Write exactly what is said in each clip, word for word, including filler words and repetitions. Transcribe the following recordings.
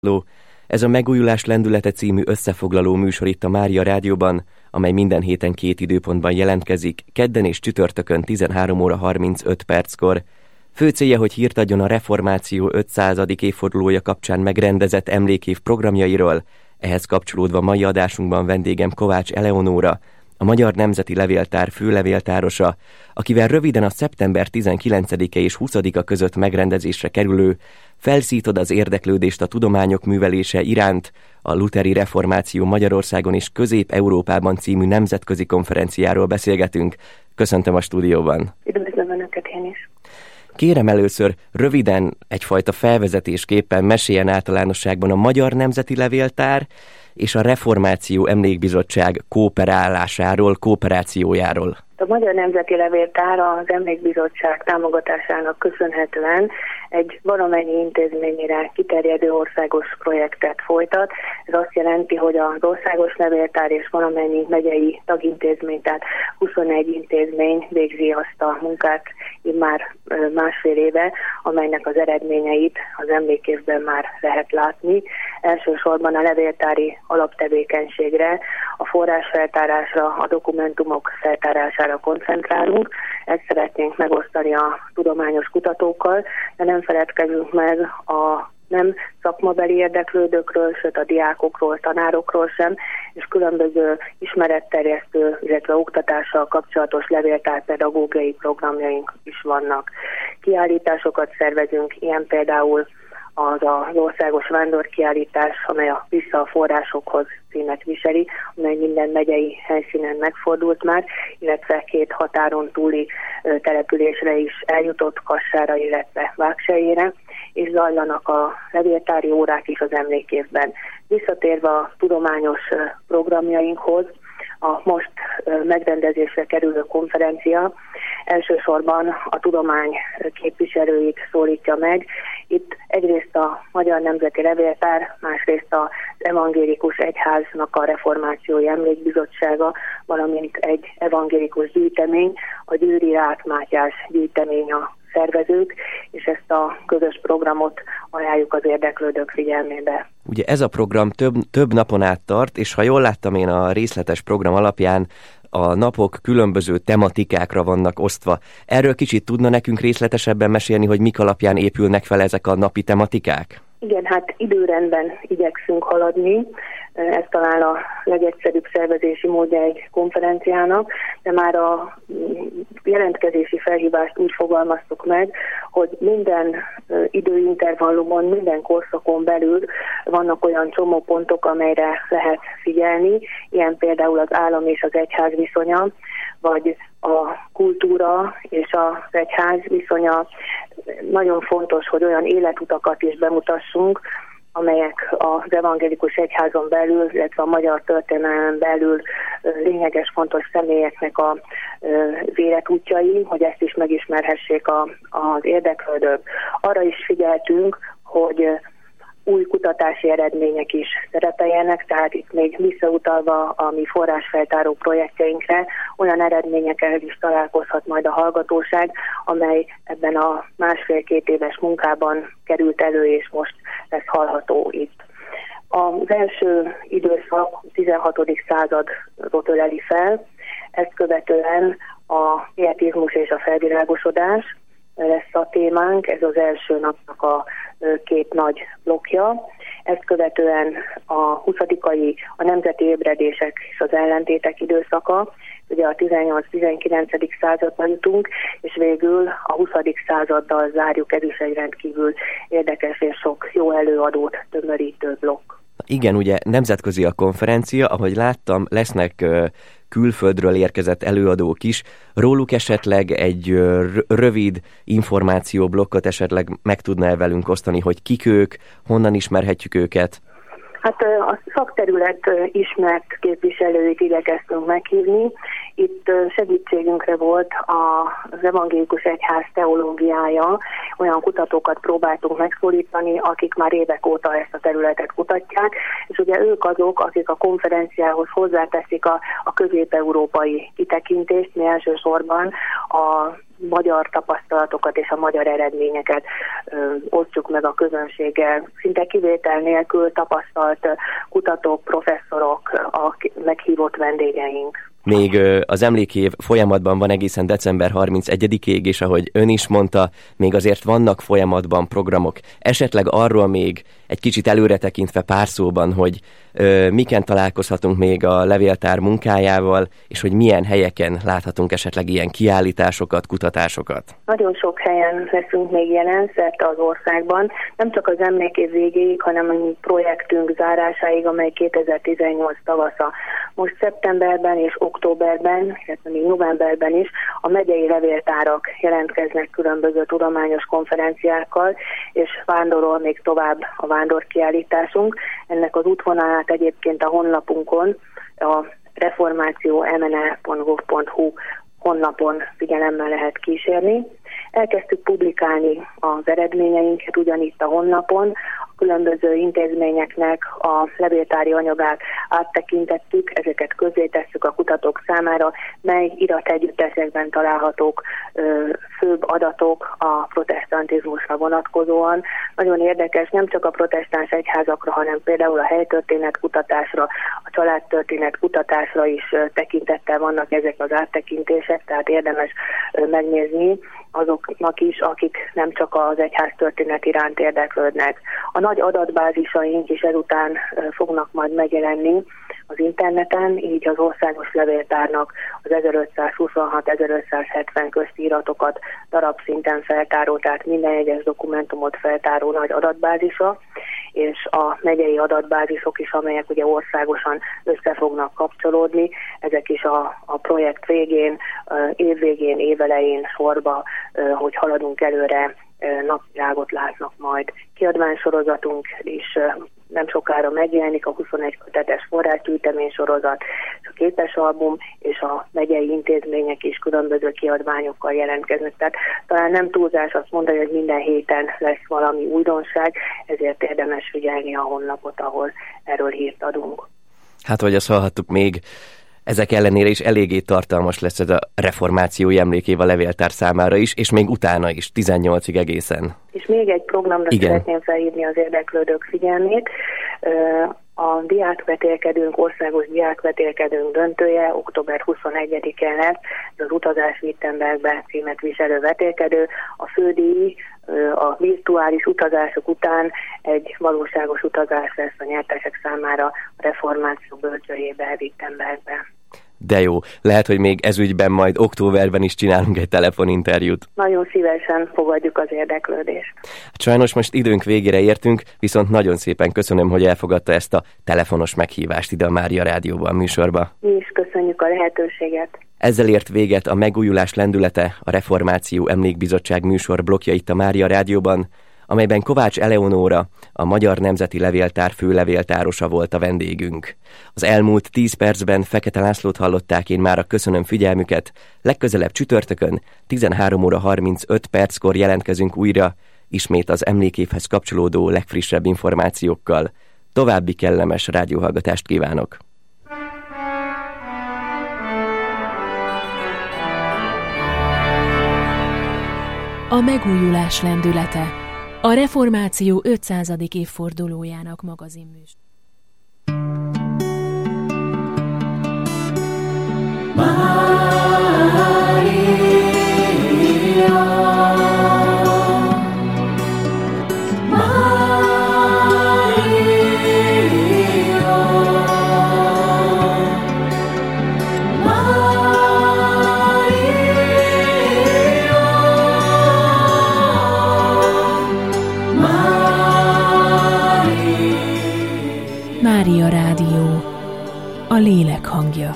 Ez a Megújulás lendülete című összefoglaló műsor itt a Mária Rádióban, amely minden héten két időpontban jelentkezik, kedden és csütörtökön tizenhárom óra harmincöt perckor. Fő célja, hogy hírt adjon a reformáció ötszázadik évfordulója kapcsán megrendezett emlékév programjairól. Ehhez kapcsolódva mai adásunkban vendégem Kovács Eleonóra, a Magyar Nemzeti Levéltár főlevéltárosa, akivel röviden a szeptember tizenkilencedike és huszadika között megrendezésre kerülő Felszítod az érdeklődést a tudományok művelése iránt a Lutheri Reformáció Magyarországon és Közép-Európában című nemzetközi konferenciáról beszélgetünk. Köszöntöm a stúdióban. Üdvözlöm Önöket én is. Kérem először röviden egyfajta felvezetésképpen meséljen általánosságban a Magyar Nemzeti Levéltár és a Reformáció Emlékbizottság kooperálásáról, kooperációjáról. A Magyar Nemzeti Levéltár az Emlékbizottság támogatásának köszönhetően egy valamennyi intézményére kiterjedő országos projektet folytat. Ez azt jelenti, hogy az országos levéltár és valamennyi megyei tagintézmény, tehát huszonegy intézmény végzi azt a munkát immár másfél éve, amelynek az eredményeit az emlékévben már lehet látni. Elsősorban a levéltári alaptevékenységre, a forrásfeltárásra, a dokumentumok feltárására koncentrálunk. Ezt szeretnénk megosztani a tudományos kutatókkal, de nem feledkezünk meg a nem szakmabeli érdeklődőkről, sőt a diákokról, tanárokról sem, és különböző ismeretterjesztő, illetve oktatással kapcsolatos levéltárpedagógiai programjaink is vannak. Kiállításokat szervezünk, ilyen például az az országos vándorkiállítás, amely a Vissza a forrásokhoz címet viseli, amely minden megyei helyszínen megfordult már, illetve két határon túli ö, településre is eljutott, Kassára, illetve Vágselyére, és zajlanak a levéltári órák is az emlékévben. Visszatérve a tudományos ö, programjainkhoz, a most ö, megrendezésre kerülő konferencia elsősorban a tudomány képviselőit szólítja meg. Itt egyrészt a Magyar Nemzeti Levéltár, másrészt az Evangélikus Egyháznak a Reformációi Emlékbizottsága, valamint egy evangélikus gyűjtemény, a Győri Ráth Mátyás gyűjtemény a szervezők, és ezt a közös programot ajánljuk az érdeklődők figyelmébe. Ugye ez a program több, több napon át tart, és ha jól láttam én a részletes program alapján, a napok különböző tematikákra vannak osztva. Erről kicsit tudna nekünk részletesebben mesélni, hogy mik alapján épülnek fel ezek a napi tematikák? Igen, hát időrendben igyekszünk haladni. Ez talán a legegyszerűbb szervezési módja egy konferenciának, de már a jelentkezési felhívást úgy fogalmaztuk meg, hogy minden időintervallumon, minden korszakon belül vannak olyan csomópontok, amelyre lehet figyelni, ilyen például az állam és az egyház viszonya, vagy a kultúra és az egyház viszonya. Nagyon fontos, hogy olyan életutakat is bemutassunk, amelyek az evangélikus egyházon belül, illetve a magyar történelmen belül lényeges, fontos személyeknek az életútjai, hogy ezt is megismerhessék a, az érdeklődők. Arra is figyeltünk, hogy új kutatási eredmények is szerepeljenek, tehát itt még visszautalva a mi forrásfeltáró projektjeinkre, olyan eredményekkel is találkozhat majd a hallgatóság, amely ebben a másfél-két éves munkában került elő, és most lesz hallható itt. Az első időszak tizenhatodik századot öleli fel, ezt követően a pietizmus és a felvilágosodás lesz a témánk, ez az első napnak a két nagy blokkja. Ezt követően a huszadikai, a nemzeti ébredések és az ellentétek időszaka, ugye a tizennyolc-tizenkilencedik században jutunk, és végül a huszadik századdal zárjuk, ez is egy rendkívül érdekes és sok jó előadót tömörítő blokk. Igen, ugye nemzetközi a konferencia, ahogy láttam, lesznek külföldről érkezett előadók is. Róluk esetleg egy rövid információblokkot esetleg meg tudná velünk osztani, hogy kik ők, honnan ismerhetjük őket? Hát a szakterület ismert képviselőit igyekeztünk meghívni. Itt segítségünkre volt az Evangélikus Egyház teológiája, olyan kutatókat próbáltunk megszólítani, akik már évek óta ezt a területet kutatják, és ugye ők azok, akik a konferenciához hozzáteszik a, a közép-európai kitekintést, mi elsősorban a magyar tapasztalatokat és a magyar eredményeket ö, osztjuk meg a közönséggel. Szinte kivétel nélkül tapasztalt kutatók, professzorok, a meghívott vendégeink. Még az emlékév folyamatban van egészen december harmincegyedikéig, és ahogy ön is mondta, még azért vannak folyamatban programok. Esetleg arról még egy kicsit előre tekintve pár szóban, hogy ö, miken találkozhatunk még a levéltár munkájával, és hogy milyen helyeken láthatunk esetleg ilyen kiállításokat, kutatásokat. Nagyon sok helyen leszünk még jelen szerte az országban, nem csak az emlékév végéig, hanem a projektünk zárásáig, amely kétezer-tizennyolc tavasza. Most szeptemberben és októberben, illetve még novemberben is a megyei levéltárak jelentkeznek különböző tudományos konferenciákkal, és vándorol még tovább a vándorkiállításunk. Ennek az útvonalát egyébként a honlapunkon, a reformáció em en e pont gov pont hu honlapon figyelemmel lehet kísérni. Elkezdtük publikálni az eredményeinket ugyanitt a honlapon, a különböző intézményeknek a levéltári anyagát áttekintettük, ezeket közzétesszük a kutatók számára, mely irategyüttesekben találhatók ö, főbb adatok a protestantizmusra vonatkozóan. Nagyon érdekes, nem csak a protestáns egyházakra, hanem például a helytörténet kutatásra, a családtörténet kutatásra is ö, tekintettel vannak ezek az áttekintések, tehát érdemes ö, megnézni azoknak is, akik nem csak az egyház történet iránt érdeklődnek. A nagy adatbázisaink is ezután fognak majd megjelenni az interneten, így az országos levéltárnak az ezerötszázhuszonhat ezerötszázhetven közti iratokat darabszinten feltáró, tehát minden egyes dokumentumot feltáró nagy adatbázisa, és a megyei adatbázisok is, amelyek ugye országosan össze fognak kapcsolódni, ezek is a, a projekt végén, év végén, évelején sorba, hogy haladunk előre, napvilágot látnak majd. Kiadványsorozatunk is nem sokára megjelenik, a huszonegy kötetes forrásgyűjtemény sorozat, a képesalbum és a megyei intézmények is különböző kiadványokkal jelentkeznek. Tehát talán nem túlzás azt mondani, hogy minden héten lesz valami újdonság, ezért érdemes figyelni a honlapot, ahol erről hírt adunk. Hát, hogy azt hallhattuk még, ezek ellenére is eléggé tartalmas lesz ez a reformációi emlékév a levéltár számára is, és még utána is, tizennyolcig egészen. És még egy programra Igen. szeretném felhívni az érdeklődők figyelmét. A diákvetélkedőnk, országos diákvetélkedőnk döntője október huszonegyedikén lesz, ez az Utazás Wittenbergbe címet viselő vetélkedő. A fődíj a virtuális utazások után egy valóságos utazás lesz a nyertesek számára a reformáció bölcsőjébe, Wittenbergbe. De jó, lehet, hogy még ezügyben majd októberben is csinálunk egy telefoninterjút. Nagyon szívesen fogadjuk az érdeklődést. Hát sajnos most időnk végére értünk, viszont nagyon szépen köszönöm, hogy elfogadta ezt a telefonos meghívást ide a Mária Rádióban műsorba. Mi is köszönjük a lehetőséget. Ezzel ért véget a Megújulás lendülete, a Reformáció Emlékbizottság műsor blokja itt a Mária Rádióban, amelyben Kovács Eleonóra, a Magyar Nemzeti Levéltár főlevéltárosa volt a vendégünk. Az elmúlt tíz percben Fekete Lászlót hallották, én mára köszönöm figyelmüket. Legközelebb csütörtökön tizenhárom óra harmincöt perckor jelentkezünk újra, ismét az emlékévhez kapcsolódó legfrissebb információkkal. További kellemes rádióhallgatást kívánok! A Megújulás lendülete, a Reformáció ötszázadik évfordulójának magazinműsor. Mária Rádió, a lélek hangja.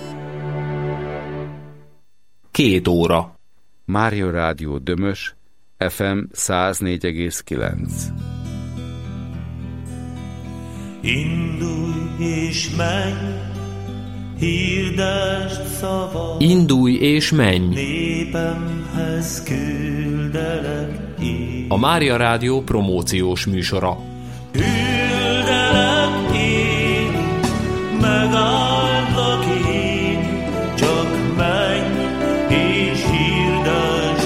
Két óra. Mária Rádió Dömös, ef em száz négy egész kilenc. Indulj és menj, hirdesd szavad. Indulj és menj. Népemhez küldelek én. A Mária Rádió promóciós műsora. Küldelek én, megálltlak én, csak menj és hirdesd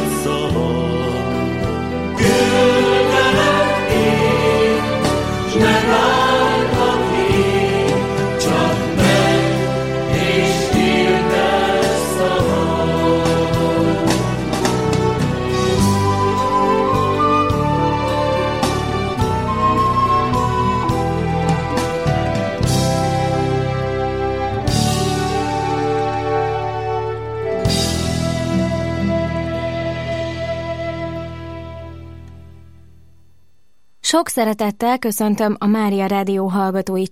Sok szeretettel köszöntöm a Mária Rádió hallgatóit.